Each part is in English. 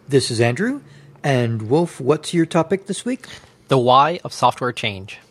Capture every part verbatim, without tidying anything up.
This is Andrew. And Wolf, what's your topic this week? The why of software change.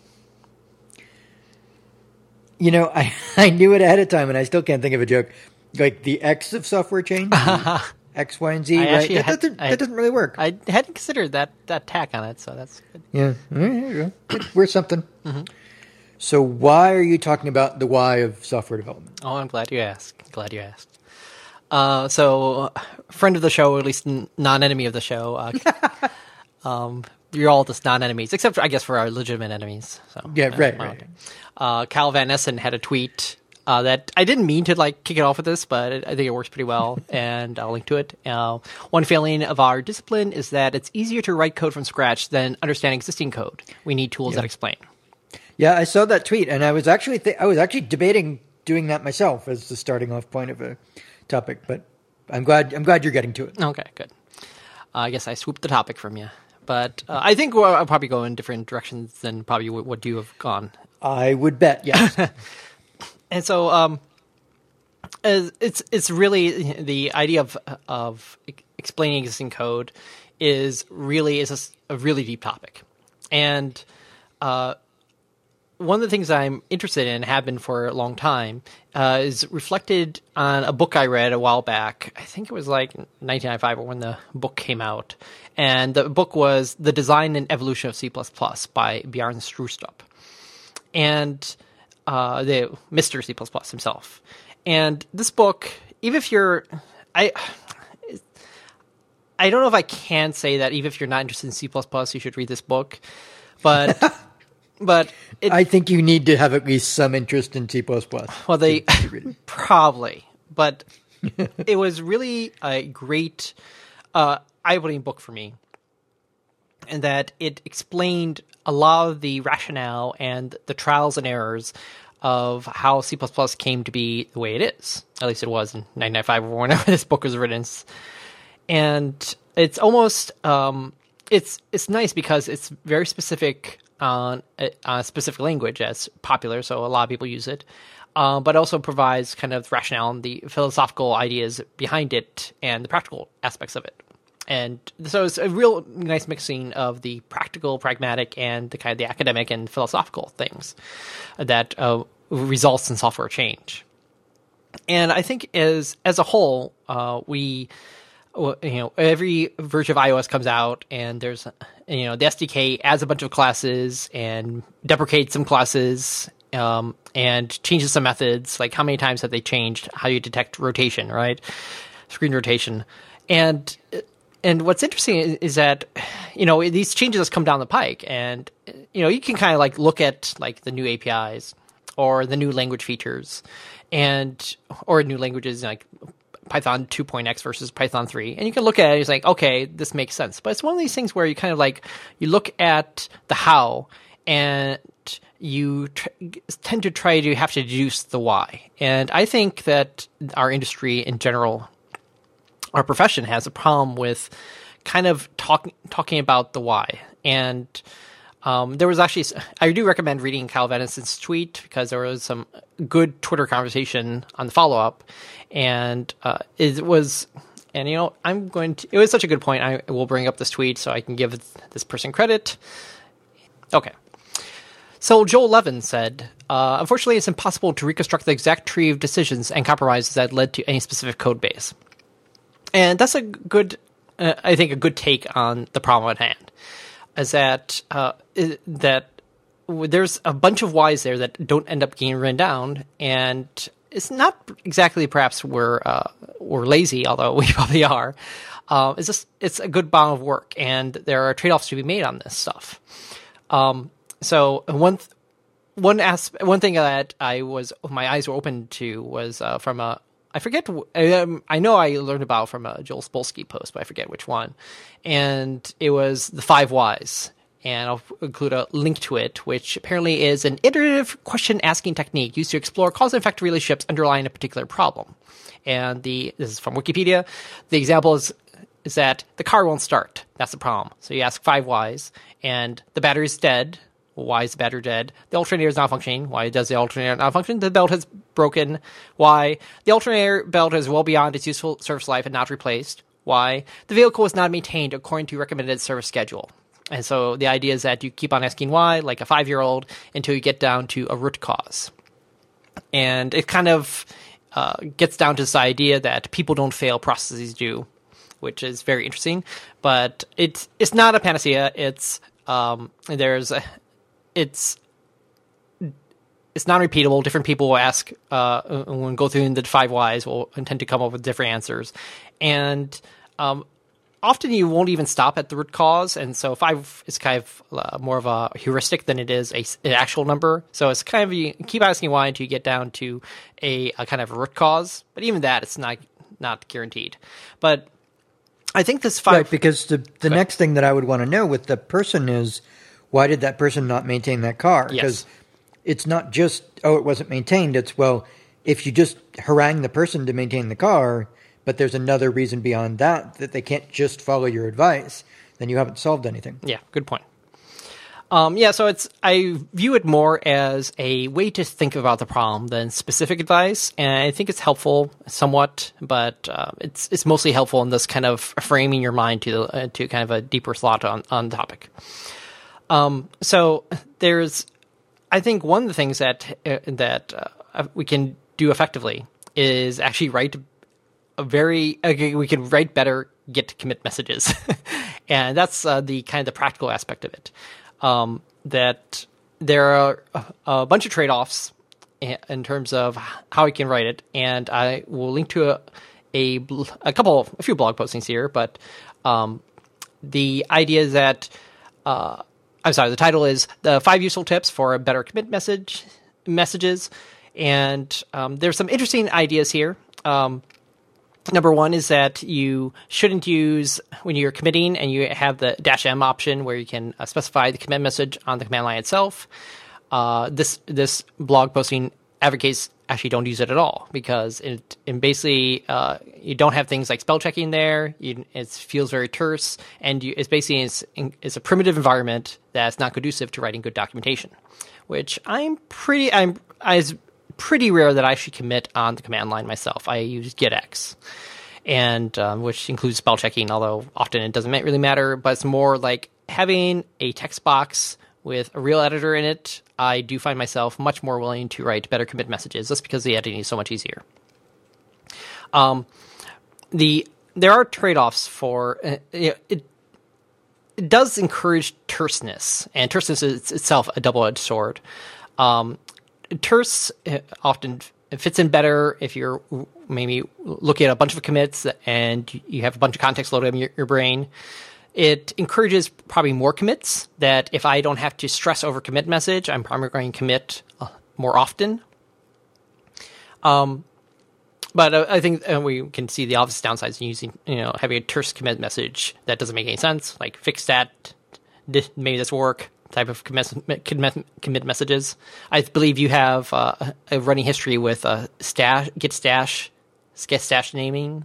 You know, I, I knew it ahead of time, and I still can't think of a joke. Like the X of software change? X, Y, and Z, I right? That, had, doesn't, I, that doesn't really work. I hadn't considered that, that tack on it, so that's good. Yeah, there you go. We're something. Mm-hmm. So why are you talking about the why of software development? Oh, I'm glad you asked. Glad you asked. Uh, so, friend of the show, or at least non-enemy of the show, uh, um, you're all just non-enemies, except, for, I guess, for our legitimate enemies. So, yeah, uh, right, well, right. Uh, Cal Van Essen had a tweet uh, that I didn't mean to like kick it off with this, but it, I think it works pretty well, and I'll link to it. Uh, one failing of our discipline is that it's easier to write code from scratch than understand existing code. We need tools Yeah. that explain. Yeah, I saw that tweet, and I was actually th- I was actually debating doing that myself as the starting off point of a topic. But I'm glad I'm glad you're getting to it. Okay, good. Uh, I guess I swooped the topic from you, but uh, I think we'll, I'll probably go in different directions than probably what, what you have gone. I would bet, yes. And so, um, as- it's it's really the idea of of explaining existing code is really is a, s- a really deep topic, and uh. One of the things I'm interested in, have been for a long time, uh, is reflected on a book I read a while back. I think it was like nineteen ninety-five or when the book came out. And the book was The Design and Evolution of C plus plus by Bjarne Stroustrup. And uh, the Mister C plus plus himself. And this book, even if you're... I I don't know if I can say that even if you're not interested in C plus plus, you should read this book. But... But it, I think you need to have at least some interest in C plus plus. well, they to, to read it. probably, but it was really a great, uh, eye-opening book for me, in that it explained a lot of the rationale and the trials and errors of how C plus plus came to be the way it is. At least it was in nineteen ninety-five or whenever this book was written. And it's almost, um, it's it's nice because it's very specific on a, on a specific language that's popular, so a lot of people use it, um, but also provides kind of rationale and the philosophical ideas behind it and the practical aspects of it. And so it's a real nice mixing of the practical, pragmatic, and the kind of the academic and philosophical things that uh, results in software change. And I think as as a whole, uh, we... you know, every version of iOS comes out, and there's, you know, the S D K adds a bunch of classes and deprecates some classes, um, and changes some methods. Like, how many times have they changed how you detect rotation, right? Screen rotation. And and what's interesting is, is that, you know, these changes just come down the pike, and, you know, you can kind of like look at like the new A P Is or the new language features, and or new languages like Python two point x versus Python three. And you can look at it, it's like, okay, this makes sense. But it's one of these things where you kind of like, you look at the how, and you tr- tend to try to have to deduce the why. And I think that our industry in general, our profession, has a problem with kind of talk, talking about the why. And Um, there was actually, I do recommend reading Cal Van Essen's tweet, because there was some good Twitter conversation on the follow-up, and uh, it was, and you know, I'm going to, it was such a good point, I will bring up this tweet so I can give this person credit. Okay. So Joel Levin said, uh, unfortunately, it's impossible to reconstruct the exact tree of decisions and compromises that led to any specific code base. And that's a good, uh, I think, a good take on the problem at hand. Is that uh, is that there's a bunch of whys there that don't end up getting written down, and it's not exactly perhaps we're uh, we're lazy, although we probably are. Uh, it's just it's a good amount of work, and there are trade-offs to be made on this stuff. Um, so one th- one asp- one thing that I was my eyes were open to was uh, from a I forget. Um, I know I learned about from a Joel Spolsky post, but I forget which one. And it was the five whys, and I'll include a link to it, which apparently is an iterative question-asking technique used to explore cause and effect relationships underlying a particular problem. And the this is from Wikipedia. The example is is that the car won't start. That's the problem. So you ask five whys, and the battery's dead. Why is the battery dead? The alternator is not functioning. Why does the alternator not function? The belt has broken. Why? The alternator belt is well beyond its useful service life and not replaced. why the vehicle was not maintained according to recommended service schedule. And so the idea is that you keep on asking why, like a five-year-old, until you get down to a root cause. And it kind of uh, gets down to this idea that people don't fail, processes do, which is very interesting. But it's it's not a panacea. It's um, there's a, it's it's non-repeatable. Different people will ask uh, when go through the five whys will intend to come up with different answers, and um, often you won't even stop at the root cause. And so five is kind of uh, more of a heuristic than it is a, an actual number. So it's kind of, you keep asking why until you get down to a, a kind of root cause. But even that, it's not not guaranteed. But I think this five... Right, because the, the next thing that I would want to know with the person is, why did that person not maintain that car? Because yes. It's not just, oh, it wasn't maintained. It's, well, if you just harangue the person to maintain the car, but there's another reason beyond that, that they can't just follow your advice, then you haven't solved anything. Yeah, good point. Um, yeah, so it's I view it more as a way to think about the problem than specific advice, and I think it's helpful somewhat, but uh, it's it's mostly helpful in this kind of framing your mind to uh, to kind of a deeper thought on, on the topic. Um, so there's, I think one of the things that uh, that uh, we can do effectively is actually write a very okay, we can write better git commit messages, and that's uh, the kind of the practical aspect of it. Um, that there are a, a bunch of trade-offs in, in terms of how you can write it, and I will link to a a, a couple, a few blog postings here. But um, the idea is that uh, I'm sorry, the title is the five useful tips for a better commit message messages, and um, there's some interesting ideas here. Um, Number one is that you shouldn't use, when you're committing and you have the dash M option where you can uh, specify the commit message on the command line itself. Uh, this this blog posting advocates actually don't use it at all, because it, it basically uh, you don't have things like spell checking there. You, it feels very terse, and you, it's basically it's, it's a primitive environment that's not conducive to writing good documentation, which I'm pretty I'm I. pretty rare that I actually commit on the command line myself. I use gitx, and um, which includes spell checking, although often it doesn't really matter. But it's more like having a text box with a real editor in it. I do find myself much more willing to write better commit messages, just because the editing is so much easier. Um, the there are trade-offs for uh, it. It does encourage terseness, and terseness is itself a double-edged sword. Um, Terse often fits in better if you're maybe looking at a bunch of commits and you have a bunch of context loaded in your, your brain. It encourages probably more commits, that if I don't have to stress over commit message, I'm probably going to commit more often. Um, but uh, I think uh, we can see the obvious downsides in using, you know, having a terse commit message that doesn't make any sense, like fix that, maybe this work. Type of commit, commit, commit messages. I believe you have uh, a running history with uh, stash, git stash, get stash naming.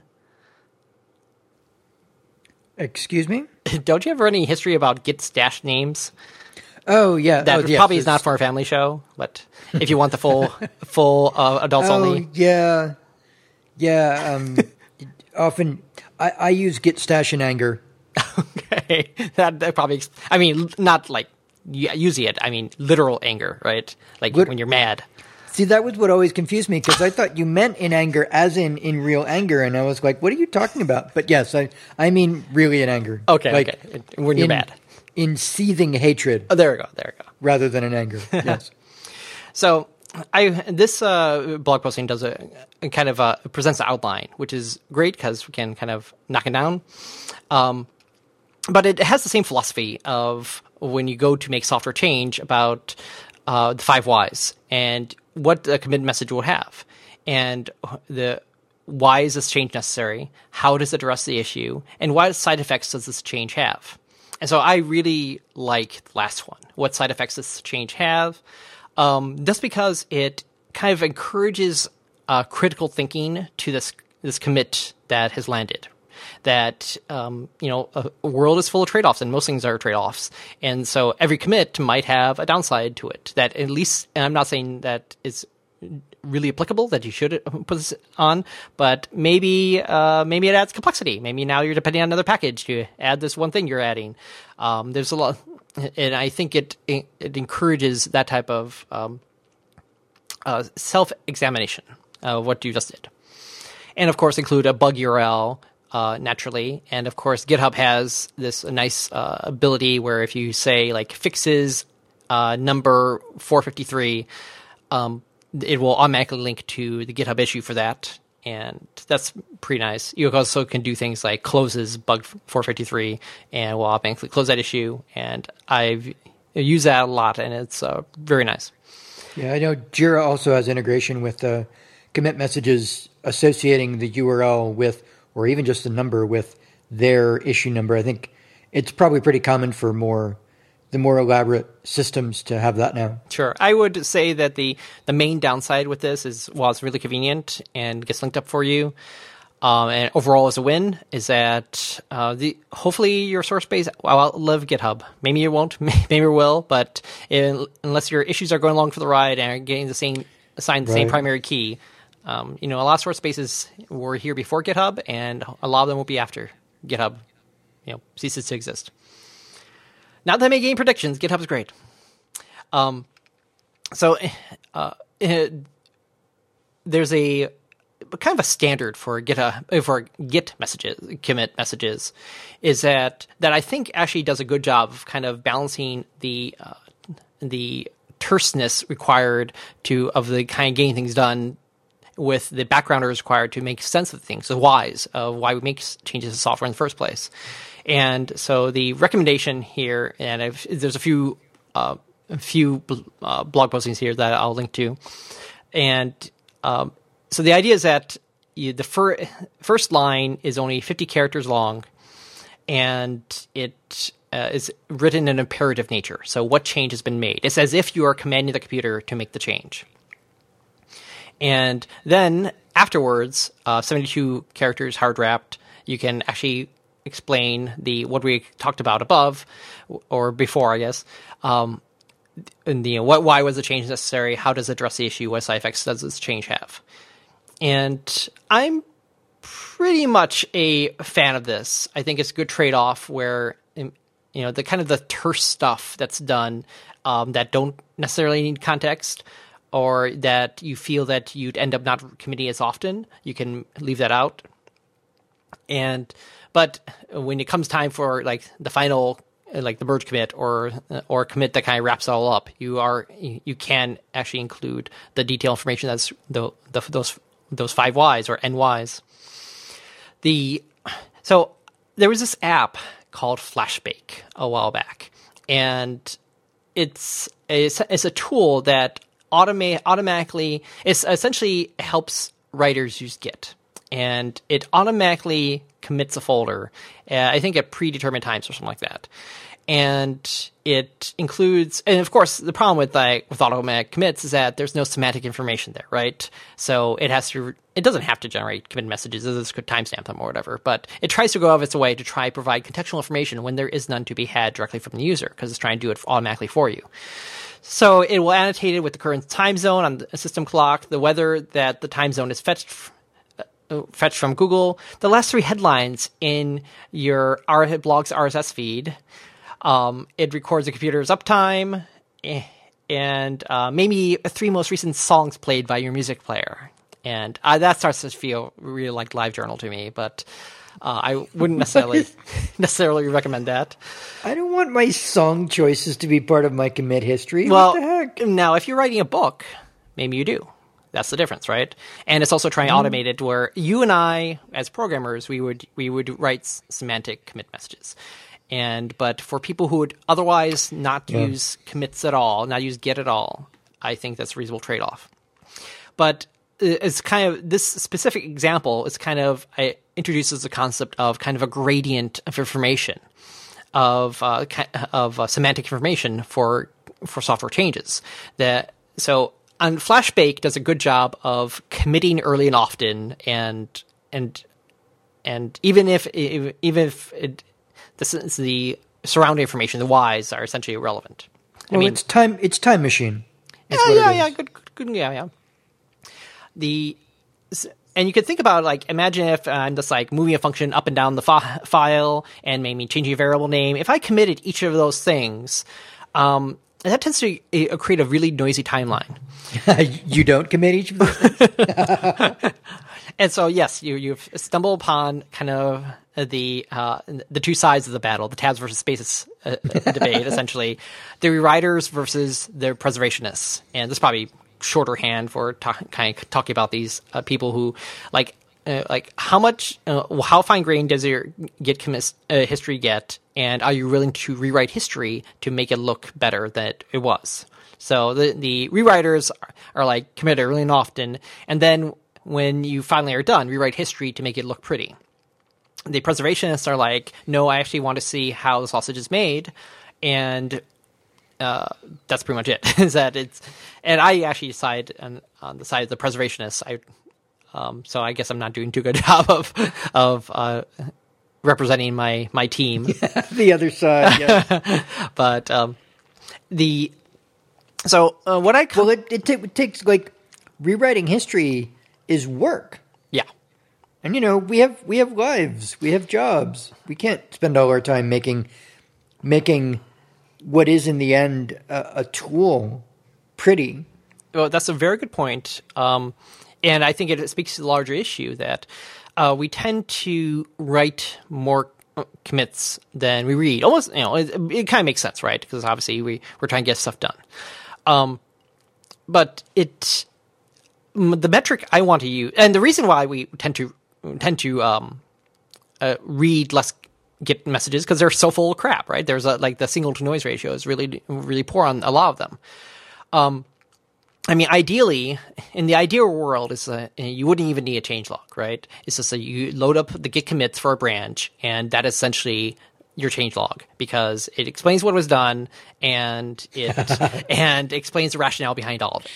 Excuse me? Don't you have a running history about git stash names? Oh yeah, that oh, yes, probably is not for a family show, but if you want the full, full uh, adults oh, only. Yeah, yeah. Um, often I, I use git stash in anger. Okay, that, that probably. I mean, not like. Using it, I mean literal anger, right? Like Lit- when you're mad. See, that was what always confused me, because I thought you meant in anger as in in real anger, and I was like, what are you talking about? But yes, I I mean really in anger. Okay, like okay. When you're in, mad. In seething hatred. Oh, there we go, there we go. Rather than in anger, yes. So I this uh, blog posting does a, a kind of uh, presents an outline, which is great because we can kind of knock it down. Um, but it has the same philosophy of when you go to make software change about uh, the five whys and what the commit message will have, and the why is this change necessary, how does it address the issue, and what side effects does this change have. And so I really like the last one. What side effects does this change have? Um, just because it kind of encourages uh, critical thinking to this this commit that has landed. That, um, you know, a, a world is full of trade-offs, and most things are trade-offs. And so every commit might have a downside to it. That at least, and I'm not saying that it's really applicable that you should put this on, but maybe uh, maybe it adds complexity. Maybe now you're depending on another package to add this one thing you're adding. Um, there's a lot, and I think it it encourages that type of um, uh, self-examination of what you just did. And of course, include a bug U R L uh, naturally. And of course, GitHub has this nice uh, ability where if you say like fixes uh, number four fifty-three, um, it will automatically link to the GitHub issue for that. And that's pretty nice. You also can do things like closes bug four fifty-three and will automatically close that issue. And I've used that a lot, and it's uh, very nice. Yeah, I know Jira also has integration with the uh, commit messages associating the U R L with, or even just the number with their issue number. I think it's probably pretty common for more, the more elaborate systems to have that now. Sure. I would say that the, the main downside with this is, while it's really convenient and gets linked up for you, um, and overall as a win, is that uh, the hopefully your source base will outlive GitHub. Maybe it won't, maybe it will, but in, unless your issues are going along for the ride and are getting the same, assigned the Right. same primary key, Um, you know, a lot of source bases were here before GitHub, and a lot of them will be after GitHub, you know, ceases to exist. Not that I make any predictions. GitHub's great. Um, so uh, it, there's a kind of a standard for GitHub for Git messages, commit messages, is that that I think actually does a good job of kind of balancing the uh, the terseness required to of the kind of getting things done with the background required to make sense of things, the whys of why we make changes to software in the first place. And so the recommendation here, and I've, there's a few uh, a few uh, blog postings here that I'll link to. And um, so the idea is that you, the fir- first line is only fifty characters long, and it uh, is written in imperative nature. So what change has been made? It's as if you are commanding the computer to make the change. And then afterwards, uh, seventy-two characters hard wrapped, you can actually explain the what we talked about above, or before, I guess. Um, and the what, why was the change necessary? How does it address the issue? What side effects does this change have? And I'm pretty much a fan of this. I think it's a good trade-off where, you know, the kind of the terse stuff that's done um, that don't necessarily need context, or that you feel that you'd end up not committing as often, you can leave that out. And but when it comes time for like the final, like the merge commit or or commit that kind of wraps it all up, you are you can actually include the detailed information that's the, the those those five whys or N Ys. The so there was this app called Flashbake a while back, and it's it's, it's a tool that Automate automatically it essentially helps writers use Git, and it automatically commits a folder, uh, I think at predetermined times or something like that. And it includes, and of course, the problem with like with automatic commits is that there's no semantic information there, right? So it has to, it doesn't have to generate commit messages. This could timestamp them or whatever, but it tries to go out of its way to try to provide contextual information when there is none to be had directly from the user, because it's trying to do it automatically for you. So it will annotate it with the current time zone on the system clock, the weather that the time zone is fetched uh, fetched from Google, the last three headlines in your R- blog's R S S feed. Um, it records the computer's uptime, and uh, maybe three most recent songs played by your music player. And uh, that starts to feel really like LiveJournal to me, but uh, I wouldn't necessarily necessarily recommend that. I don't want my song choices to be part of my commit history. Well, what the heck? Now, if you're writing a book, maybe you do. That's the difference, right? And it's also trying to Mm-hmm. automate it where you and I, as programmers, we would we would write s- semantic commit messages. And but for people who would otherwise not Yeah. use commits at all, not use Git at all, I think that's a reasonable trade-off. But it's kind of this specific example is kind of it introduces the concept of kind of a gradient of information, of uh, ki- of uh, semantic information for for software changes. That so and Flashbake does a good job of committing early and often, and and and even if even if it, this is the surrounding information, the whys are essentially irrelevant. I Well, mean, it's time. It's time machine. is yeah, what it yeah, is. yeah, good, good, good, yeah, yeah. the and you could think about, like, imagine if I'm just like moving a function up and down the fi- file and maybe changing a variable name. If I committed each of those things, um, that tends to uh, create a really noisy timeline. You don't commit each of those things? And so, yes, you, you've stumbled upon kind of the uh, the two sides of the battle, the tabs versus spaces uh, debate, essentially. The rewriters versus the preservationists. And this is probably shorter-hand for talk, kind of talking about these uh, people who, like, uh, like how much, uh, how fine-grained does your Git commit, uh, history get, and are you willing to rewrite history to make it look better than it was? So the, the rewriters are, are like, commit early and often, and then when you finally are done, rewrite history to make it look pretty. The preservationists are like, no, I actually want to see how the sausage is made, and uh, that's pretty much it. Is that it's, and I actually decide on, on the side of the preservationists. I, um, so I guess I'm not doing too good a job of of uh, representing my my team. Yeah, the other side, yeah. But um, the so uh, what I well, it, it, t- it takes like rewriting history is work. Yeah. And, you know, we have we have lives, we have jobs. We can't spend all our time making making what is in the end a, a tool pretty. Well, that's a very good point, um, and I think it speaks to the larger issue that uh, we tend to write more commits than we read. Almost, you know, it, it kind of makes sense, right? Because obviously we we're trying to get stuff done, um, but it the metric I want to use, and the reason why we tend to tend to um, uh, read less Git messages because they're so full of crap, right? There's a, like the signal to noise ratio is really really poor on a lot of them. Um, I mean, ideally, in the ideal world, is uh, you wouldn't even need a changelog, right? It's just that you load up the Git commits for a branch, and that is essentially your changelog because it explains what was done and it and explains the rationale behind all of it.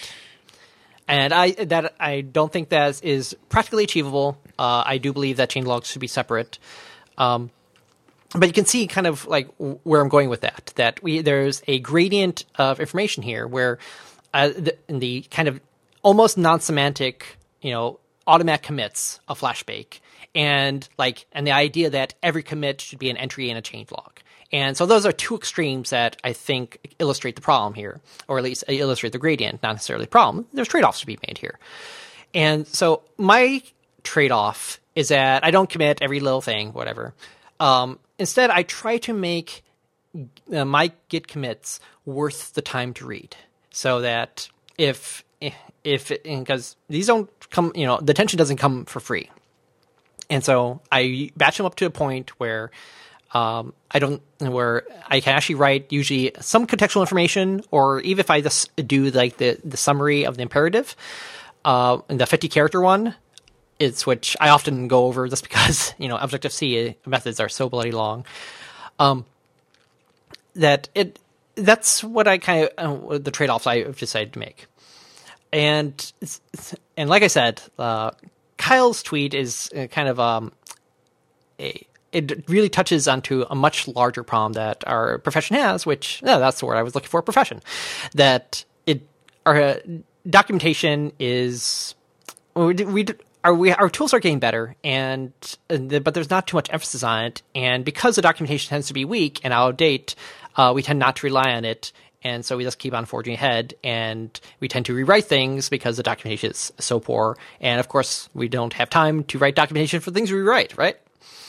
And I that I don't think that is practically achievable. Uh, I do believe that changelogs should be separate. Um, but you can see kind of like where I'm going with that. That we there's a gradient of information here where uh, the, in the kind of almost non-semantic, you know, automatic commits of Flashbake, and like and the idea that every commit should be an entry in a changelog. And so those are two extremes that I think illustrate the problem here, or at least illustrate the gradient, not necessarily the problem. There's trade-offs to be made here. And so my trade-off is that I don't commit every little thing, whatever. Um, instead, I try to make uh, my Git commits worth the time to read, so that if if because these don't come, you know, the attention doesn't come for free, and so I batch them up to a point where um, I don't where I can actually write usually some contextual information, or even if I just do like the the summary of the imperative, uh, the fifty character one. It's which I often go over just because, you know, Objective-C methods are so bloody long. Um, that it that's what I kind of uh, the trade-offs I've decided to make. And and like I said, uh, Kyle's tweet is kind of um, a, it really touches onto a much larger problem that our profession has, which yeah, that's the word I was looking for, profession. That it our uh, documentation is we. we Our, we, our tools are getting better, and, and the, but there's not too much emphasis on it. And because the documentation tends to be weak and out of date, uh, we tend not to rely on it. And so we just keep on forging ahead, and we tend to rewrite things because the documentation is so poor. And of course, we don't have time to write documentation for things we write, right?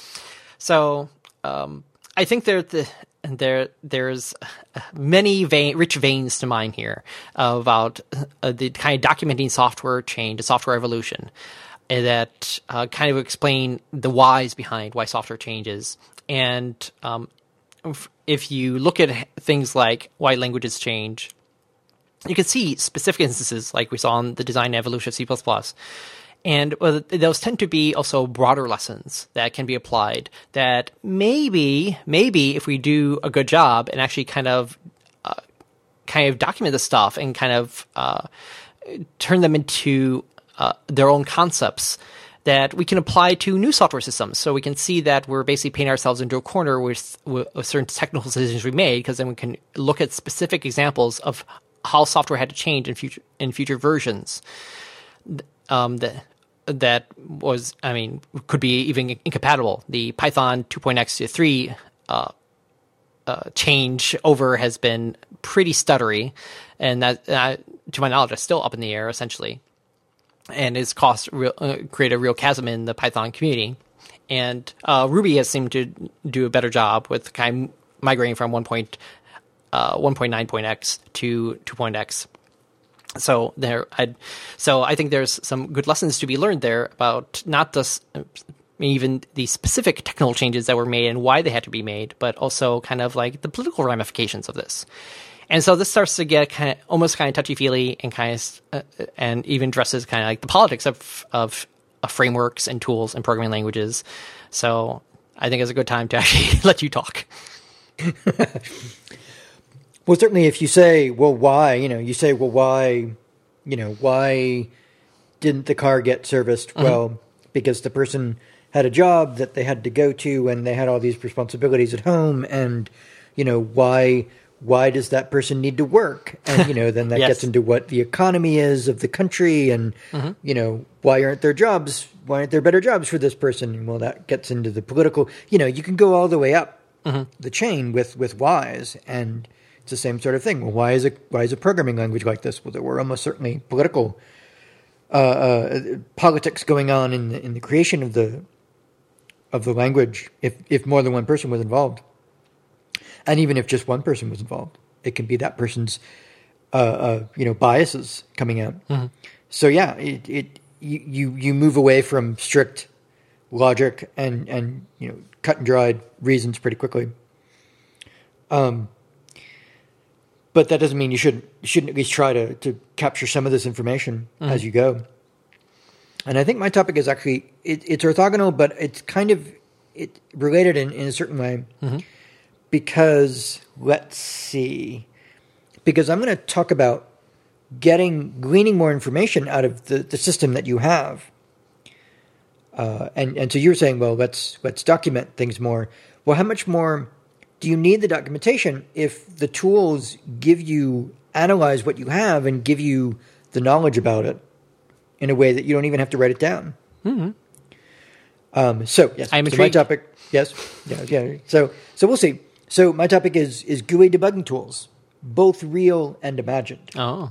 So um, I think there the, there there's many vein, rich veins to mine here about uh, the kind of documenting software change, the software evolution. That uh, kind of explain the whys behind why software changes. And um, if, if you look at things like why languages change, you can see specific instances like we saw in the design evolution of C plus plus. And uh, those tend to be also broader lessons that can be applied that maybe, maybe if we do a good job and actually kind of uh, kind of document the stuff and kind of uh, turn them into Uh, their own concepts that we can apply to new software systems. So we can see that we're basically painting ourselves into a corner with, with certain technical decisions we made, because then we can look at specific examples of how software had to change in future in future versions. um, that that was, I mean, could be even incompatible. The Python two point x to three uh, uh, change over has been pretty stuttery, and that, uh, to my knowledge, is still up in the air essentially, and has caused real, uh, create a real chasm in the Python community. And uh, Ruby has seemed to do a better job with kind of migrating from one point nine x to two point x. So there, I'd, so I think there's some good lessons to be learned there about not just even the specific technical changes that were made and why they had to be made, but also kind of like the political ramifications of this. And so this starts to get kind of almost kind of touchy feely and kind of uh, and even addresses kind of like the politics of of uh, frameworks and tools and programming languages. So I think it's a good time to actually let you talk. Well, certainly if you say, well, why, you know, you say, well, why, you know, why didn't the car get serviced? Mm-hmm. Well, because the person had a job that they had to go to and they had all these responsibilities at home. And, you know, why, why does that person need to work? And, you know, then that yes. gets into what the economy is of the country and, mm-hmm. you know, why aren't there jobs? Why aren't there better jobs for this person? Well, that gets into the political, you know, you can go all the way up mm-hmm. the chain with, with whys, and it's the same sort of thing. Well, why is a why is a programming language like this? Well, there were almost certainly political uh, uh, politics going on in the, in the creation of the of the language. If if more than one person was involved, and even if just one person was involved, it can be that person's uh, uh, you know biases coming out. Mm-hmm. So yeah, it, it you, you you move away from strict logic and and you know cut and dried reasons pretty quickly. Um. But that doesn't mean you shouldn't you shouldn't at least try to, to capture some of this information mm-hmm. as you go. And I think my topic is actually it, it's orthogonal, but it's kind of it related in, in a certain way mm-hmm. because let's see, because I'm going to talk about getting gleaning more information out of the, the system that you have. Uh, and and so you're saying, well, let's let's document things more. Well, how much more do you need the documentation if the tools give you, analyze what you have and give you the knowledge about it in a way that you don't even have to write it down? Mm-hmm. Um, so, yes, I'm so my topic, yes, yeah, yeah. So, so we'll see. So my topic is, is G U I debugging tools, both real and imagined. Oh.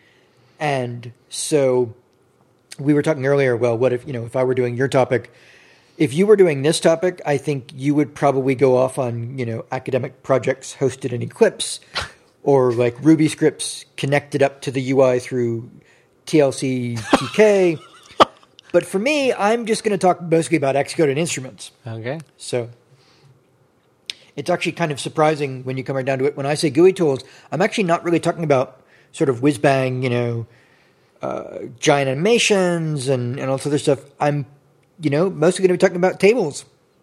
And so we were talking earlier, well, what if, you know, if I were doing your topic, if you were doing this topic, I think you would probably go off on, you know, academic projects hosted in Eclipse or like Ruby scripts connected up to the U I through T L C T K. But for me, I'm just going to talk mostly about Xcode and instruments. Okay. So it's actually kind of surprising when you come right down to it. When I say G U I tools, I'm actually not really talking about sort of whiz-bang, you know, uh, giant animations and, and all this other stuff. I'm You know, mostly going to be talking about tables.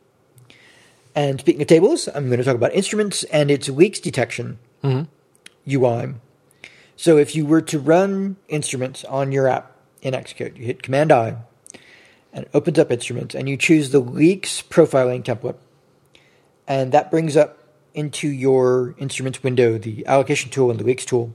And speaking of tables, I'm going to talk about instruments and its leaks detection mm-hmm. U I. So if you were to run instruments on your app in Xcode, you hit Command-I, and it opens up instruments, and you choose the leaks profiling template. And that brings up into your instruments window the allocation tool and the leaks tool.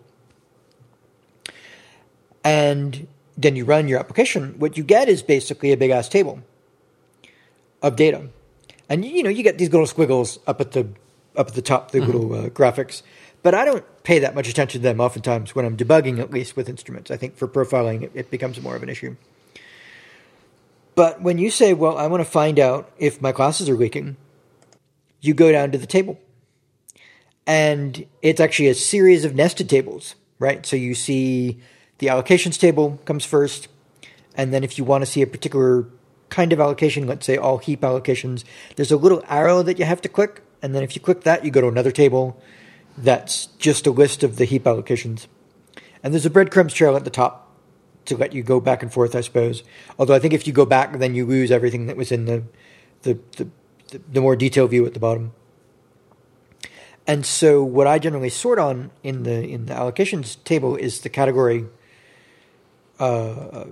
And then you run your application. What you get is basically a big-ass table of data. And, you know, you get these little squiggles up at the up at the top, the mm-hmm. little uh, graphics. But I don't pay that much attention to them oftentimes when I'm debugging, at least with instruments. I think for profiling, it, it becomes more of an issue. But when you say, well, I want to find out if my classes are leaking, you go down to the table. And it's actually a series of nested tables, right? So you see the allocations table comes first. And then if you want to see a particular kind of allocation, let's say all heap allocations, there's a little arrow that you have to click. And then if you click that, you go to another table that's just a list of the heap allocations. And there's a breadcrumbs trail at the top to let you go back and forth, I suppose. Although I think if you go back, then you lose everything that was in the the, the, the, the more detailed view at the bottom. And so what I generally sort on in the in the allocations table is the category uh,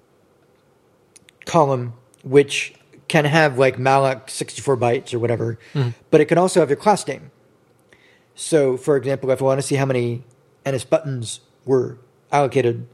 column, which can have like malloc sixty-four bytes or whatever, mm-hmm. but it can also have your class name. So, for example, if I want to see how many N S buttons were allocated,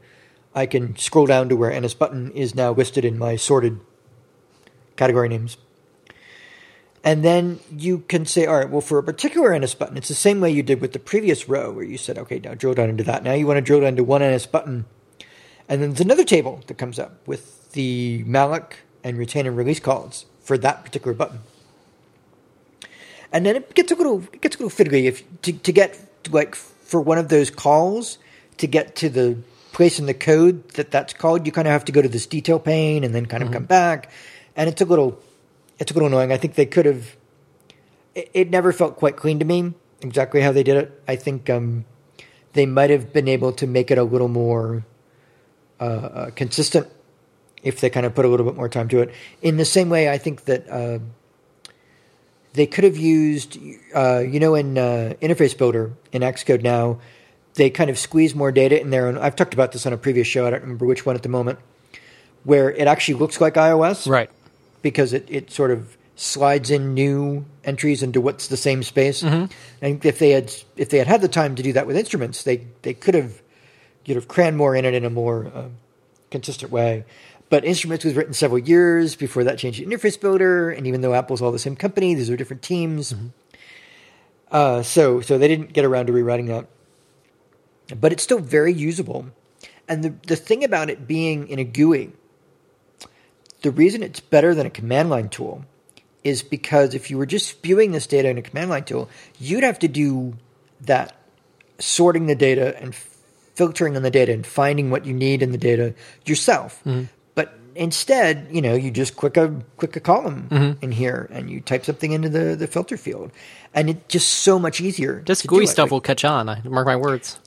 I can scroll down to where N S button is now listed in my sorted category names. And then you can say, all right, well, for a particular N S button, it's the same way you did with the previous row where you said, okay, now drill down into that. Now you want to drill down to one N S button. And then there's another table that comes up with the malloc and retain and release calls for that particular button. And then it gets a little, it gets a little fiddly if to, to get like for one of those calls to get to the place in the code that that's called, you kind of have to go to this detail pane and then kind of mm-hmm. come back, and it's a little, it's a little annoying. I think they could have. It, it never felt quite clean to me exactly how they did it. I think um, they might have been able to make it a little more uh, uh, consistent if they kind of put a little bit more time to it. In the same way, I think that. Uh, They could have used, uh, you know, in uh, Interface Builder in Xcode now, they kind of squeeze more data in there. And I've talked about this on a previous show. I don't remember which one at the moment, where it actually looks like iOS. Right. Because it, it sort of slides in new entries into what's the same space. Mm-hmm. And if they had if they had had the time to do that with instruments, they, they could have you know, crammed more in it in a more uh, consistent way. But Instruments was written several years before that changed to Interface Builder, and even though Apple's all the same company, these are different teams. Mm-hmm. Uh, so so they didn't get around to rewriting that. But it's still very usable. And the, the thing about it being in a G U I, the reason it's better than a command line tool is because if you were just spewing this data in a command line tool, you'd have to do that sorting the data and filtering on the data and finding what you need in the data yourself. Mm-hmm. Instead, you know, you just click a click a column mm-hmm. in here, and you type something into the, the filter field, and it's just so much easier. This G U I stuff like, will catch on. I mark my words.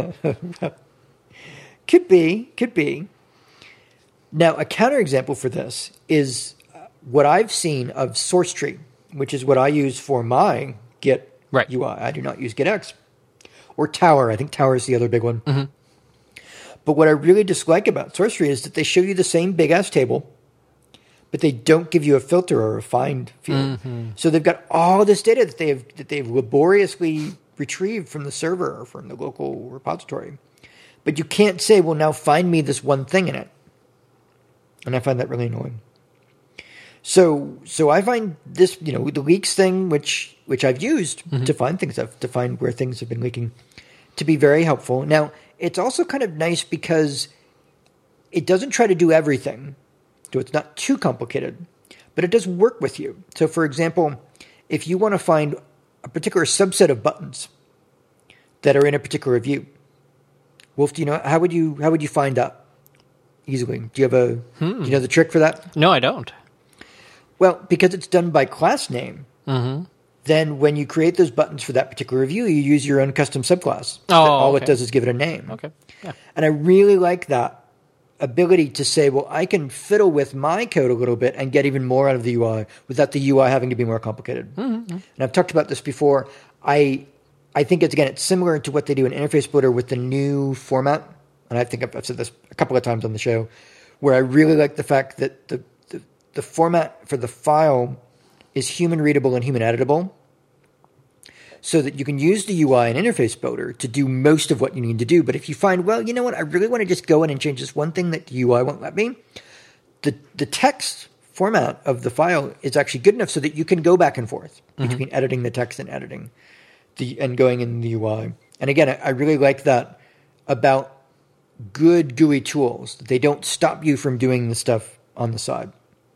Could be, could be. Now, a counterexample for this is what I've seen of SourceTree, which is what I use for my Git right. U I. I do not use GitX or Tower. I think Tower is the other big one. Mm-hmm. But what I really dislike about SourceTree is that they show you the same big-ass table, but they don't give you a filter or a find field. Mm-hmm. So they've got all this data that they've that they've laboriously retrieved from the server or from the local repository. But you can't say, well, now find me this one thing in it. And I find that really annoying. So so I find this, you know, the leaks thing, which which I've used mm-hmm. to find things, to find where things have been leaking, to be very helpful. Now, it's also kind of nice because it doesn't try to do everything, so it's not too complicated, but it does work with you. So, for example, if you want to find a particular subset of buttons that are in a particular view, Wolf, do you know how would you how would you find that easily? Do you have a hmm. do you know the trick for that? No, I don't. Well, because it's done by class name. Mm-hmm. Then when you create those buttons for that particular view, you use your own custom subclass. Oh, all okay. it does is give it a name. Okay. Yeah. And I really like that ability to say, well, I can fiddle with my code a little bit and get even more out of the U I without the U I having to be more complicated. Mm-hmm. And I've talked about this before. I I think, it's again, it's similar to what they do in Interface Builder with the new format. And I think I've, I've said this a couple of times on the show, where I really like the fact that the, the, the format for the file is human readable and human editable, so that you can use the U I and Interface Builder to do most of what you need to do. But if you find, well, you know what, I really want to just go in and change this one thing that the U I won't let me, the the text format of the file is actually good enough so that you can go back and forth mm-hmm. between editing the text and editing the and going in the U I. And again, I, I really like that about good G U I tools. They don't stop you from doing the stuff on the side.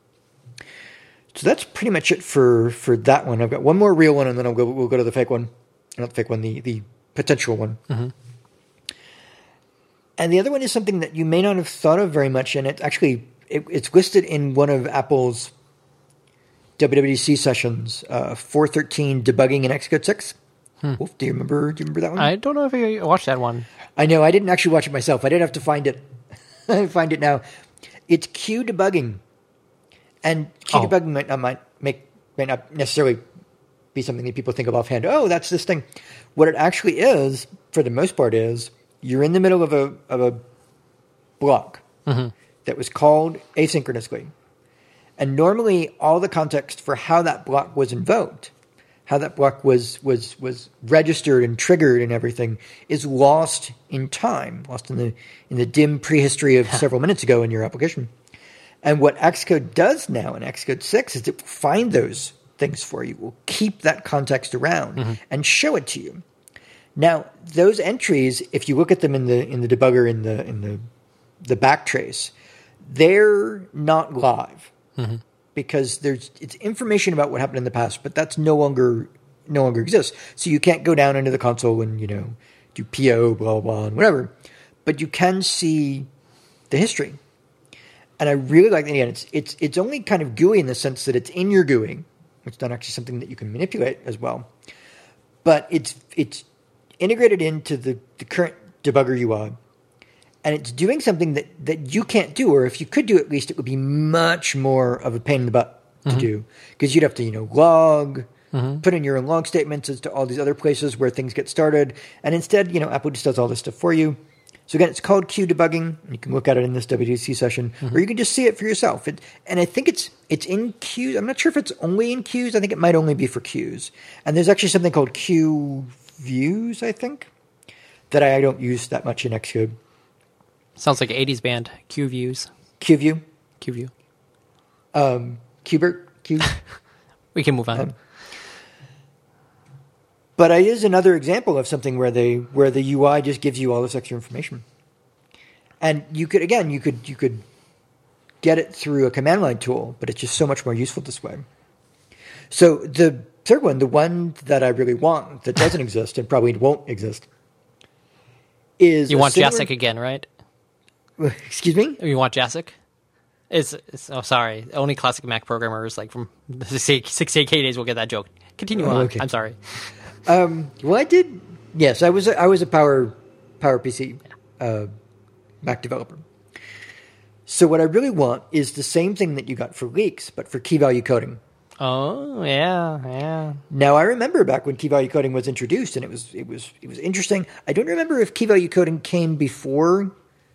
So that's pretty much it for, for that one. I've got one more real one, and then I'll go, we'll go to the fake one. Not the fake one, the, the potential one. Mm-hmm. And the other one is something that you may not have thought of very much, and it's actually it, it's listed in one of Apple's W W D C sessions, uh, four thirteen debugging in Xcode six. Hmm. Wolf, do you remember? Do you remember that one? I don't know if I watched that one. I know I didn't actually watch it myself. I did have to find it. I find it now. It's Q debugging. And Q oh. debugging might not might make might not necessarily be something that people think of offhand. Oh, that's this thing. What it actually is, for the most part, is you're in the middle of a of a block mm-hmm. that was called asynchronously, and normally all the context for how that block was invoked how that block was was was registered and triggered and everything is lost in time, lost in the in the dim prehistory of several minutes ago in your application. And what Xcode does now in Xcode six is it will find those things for you. It will keep that context around mm-hmm. and show it to you. Now, those entries, if you look at them in the in the debugger in the in the the backtrace, they're not live mm-hmm. because there's it's information about what happened in the past, but that's no longer no longer exists. So you can't go down into the console and you know do P O blah blah, blah and whatever, but you can see the history. And I really like that. Again, it's it's it's only kind of G U I in the sense that it's in your G U I, which is not actually something that you can manipulate as well, but it's it's integrated into the, the current debugger U I, and it's doing something that, that you can't do, or if you could do at least, it would be much more of a pain in the butt to mm-hmm. do, because you'd have to, you know, log, mm-hmm. put in your own log statements as to all these other places where things get started, and instead, you know, Apple just does all this stuff for you. So again, it's called Q debugging, and you can look at it in this W W D C session, mm-hmm. or you can just see it for yourself. It, and I think it's it's in Qs. I'm not sure if it's only in Qs. I think it might only be for Qs. And there's actually something called Q Views, I think, that I don't use that much in Xcode. Sounds like an eighties band. Q Views. Q View. Q View. Um, Qbert. Q. We can move on. Um, but it is another example of something where they where the U I just gives you all this extra information, and you could again you could you could get it through a command line tool, but it's just so much more useful this way. So the third one, the one that I really want that doesn't exist and probably won't exist, is you want similar... Jasik again, right? Excuse me? You want Jasik? It's, it's oh sorry, only classic Mac programmers like from the sixty-eight K days will get that joke. Continue oh, on. Okay. I'm sorry. Um, well, I did. Yes, I was. A, I was a Power Power P C uh, Mac developer. So what I really want is the same thing that you got for leaks, but for key value coding. Oh yeah, yeah. Now I remember back when key value coding was introduced, and it was it was it was interesting. I don't remember if key value coding came before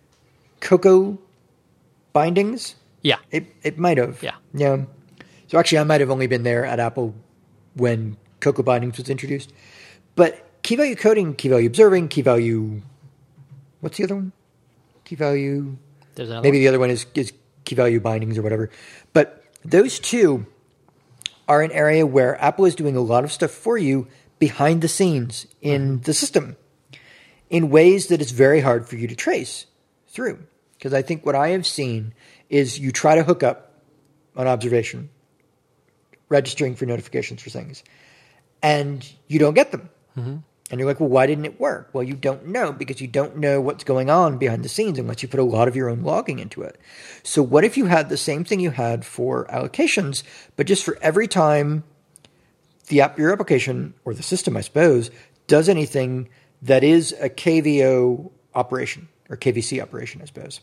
Cocoa bindings. Yeah, it it might have. Yeah, yeah. So actually, I might have only been there at Apple when Cocoa bindings was introduced. But key value coding, key value observing, key value. What's the other one? Key value. There's another maybe one. The other one is is key value bindings or whatever. But those two are an area where Apple is doing a lot of stuff for you behind the scenes in mm-hmm. the system in ways that it's very hard for you to trace through. Because I think what I have seen is you try to hook up an observation, registering for notifications for things, and you don't get them. Mm-hmm. And you're like, well, why didn't it work? Well, you don't know because you don't know what's going on behind the scenes unless you put a lot of your own logging into it. So what if you had the same thing you had for allocations, but just for every time the app, your application, or the system, I suppose, does anything that is a K V O operation or K V C operation, I suppose.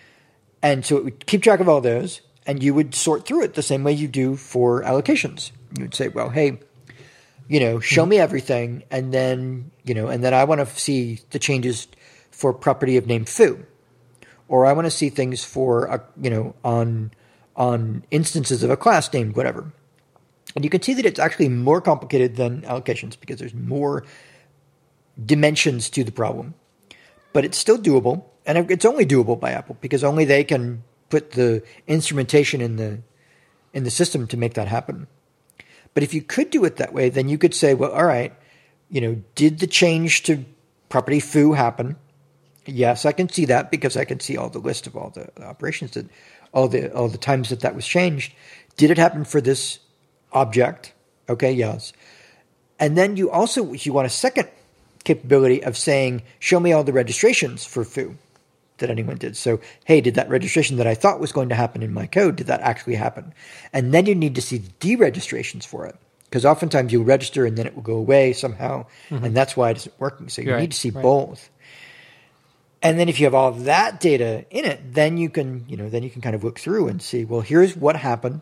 And so it would keep track of all those, and you would sort through it the same way you do for allocations. You would say, well, hey, you know, show me everything, and then, you know, and then I want to see the changes for property of name foo, or I want to see things for, uh, you know, on on instances of a class named whatever. And you can see that it's actually more complicated than allocations because there's more dimensions to the problem, but it's still doable, and it's only doable by Apple because only they can put the instrumentation in the in the system to make that happen. But if you could do it that way, then you could say, well, all right, you know, did the change to property foo happen? Yes, I can see that because I can see all the list of all the operations that all the all the times that that was changed. Did it happen for this object? Okay, yes. And then you also you want a second capability of saying, show me all the registrations for foo that anyone did. So, hey, did that registration that I thought was going to happen in my code, did that actually happen? And then you need to see deregistrations for it. Because oftentimes you'll register and then it will go away somehow, mm-hmm. and that's why it isn't working. So you right, need to see right. both. And then if you have all of that data in it, then you can, you know, then you can kind of look through and see, well, here's what happened.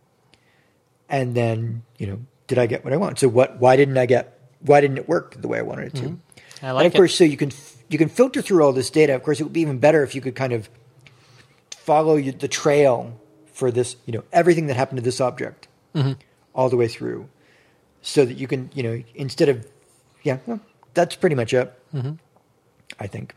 And then, you know, did I get what I want? So what why didn't I get why didn't it work the way I wanted it to? Mm-hmm. I like and of it. course, so you can you can filter through all this data. Of course, it would be even better if you could kind of follow you, the trail for this, you know, everything that happened to this object mm-hmm. all the way through. so that you can, you know, instead of, yeah, well, that's pretty much it, mm-hmm. I think.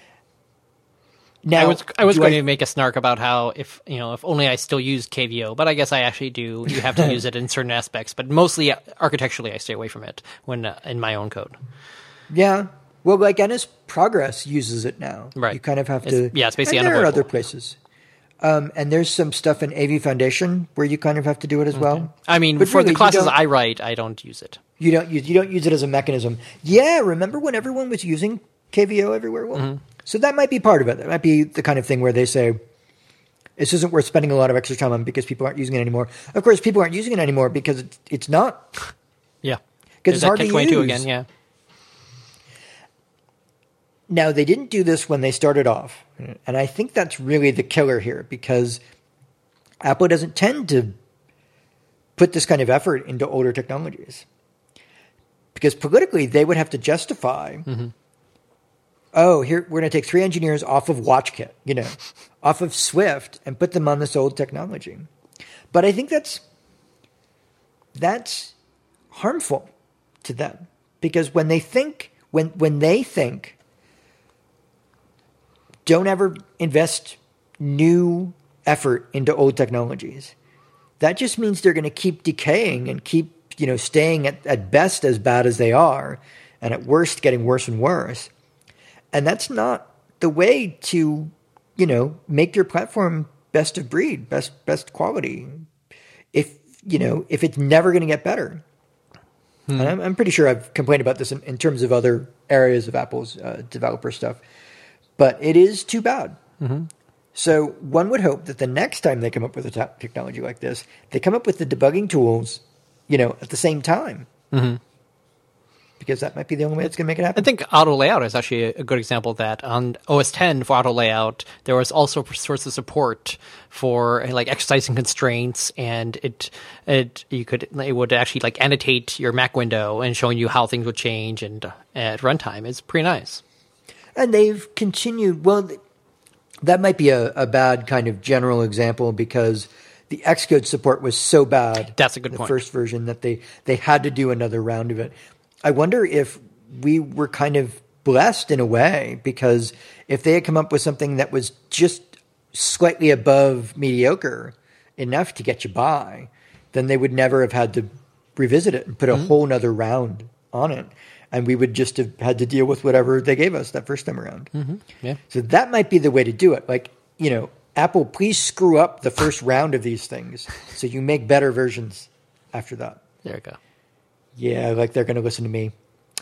Now, I was I was going I, to make a snark about how if you know if only I still use K V O, but I guess I actually do. You have to use it in certain aspects, but mostly architecturally, I stay away from it when uh, in my own code. Yeah, well, like N S Progress uses it now. Right, you kind of have it's, to. Yeah, it's basically and there are unavoidable. other places, um, and there's some stuff in A V Foundation where you kind of have to do it as okay. well. I mean, but for really, the classes I write, I don't use it. You don't use you don't use it as a mechanism. Yeah, remember when everyone was using K V O everywhere? Well. Mm-hmm. So that might be part of it. That might be the kind of thing where they say, this isn't worth spending a lot of extra time on because people aren't using it anymore. Of course, people aren't using it anymore because it's, it's not. Yeah. Because it's hard to use. Again, yeah. Now, they didn't do this when they started off. And I think that's really the killer here because Apple doesn't tend to put this kind of effort into older technologies. Because politically, they would have to justify... Mm-hmm. Oh, here we're going to take three engineers off of WatchKit, you know, off of Swift, and put them on this old technology. But I think that's that's harmful to them because when they think when when they think, don't ever invest new effort into old technologies. That just means they're going to keep decaying and keep you know staying at, at best as bad as they are, and at worst getting worse and worse. And that's not the way to, you know, make your platform best of breed, best best quality. If, you know, if it's never going to get better. Hmm. And I'm, I'm pretty sure I've complained about this in, in terms of other areas of Apple's uh, developer stuff. But it is too bad. Mm-hmm. So one would hope that the next time they come up with a t- technology like this, they come up with the debugging tools, you know, at the same time. Mm-hmm. Because that might be the only way it's going to make it happen. I think auto layout is actually a good example of that. On O S ten for auto layout, there was also sorts of support for like exercising constraints, and it it you could it would actually like annotate your Mac window and showing you how things would change and uh, at runtime. It's pretty nice. And they've continued. Well, that might be a, a bad kind of general example because the Xcode support was so bad. That's a good the point. The first version that they they had to do another round of it. I wonder if we were kind of blessed in a way because if they had come up with something that was just slightly above mediocre enough to get you by, then they would never have had to revisit it and put a mm-hmm. whole nother round on it. And we would just have had to deal with whatever they gave us that first time around. Mm-hmm. Yeah. So that might be the way to do it. Like, you know, Apple, please screw up the first round of these things so you make better versions after that. There you go. Yeah, like they're going to listen to me.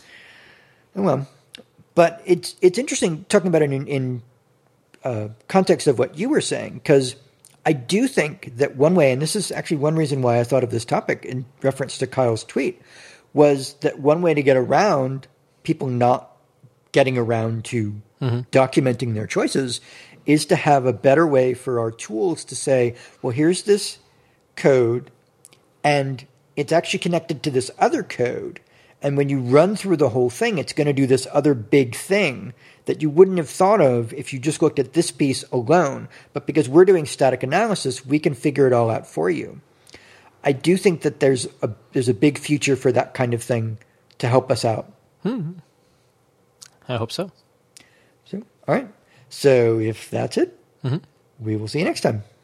Oh, well, but it's it's interesting talking about it in, in uh, context of what you were saying, because I do think that one way, and this is actually one reason why I thought of this topic in reference to Kyle's tweet, was that one way to get around people not getting around to mm-hmm. documenting their choices is to have a better way for our tools to say, well, here's this code, and it's actually connected to this other code. And when you run through the whole thing, it's going to do this other big thing that you wouldn't have thought of if you just looked at this piece alone. But because we're doing static analysis, we can figure it all out for you. I do think that there's a there's a big future for that kind of thing to help us out. Hmm. I hope so. So, all right. So if that's it, mm-hmm. we will see you next time.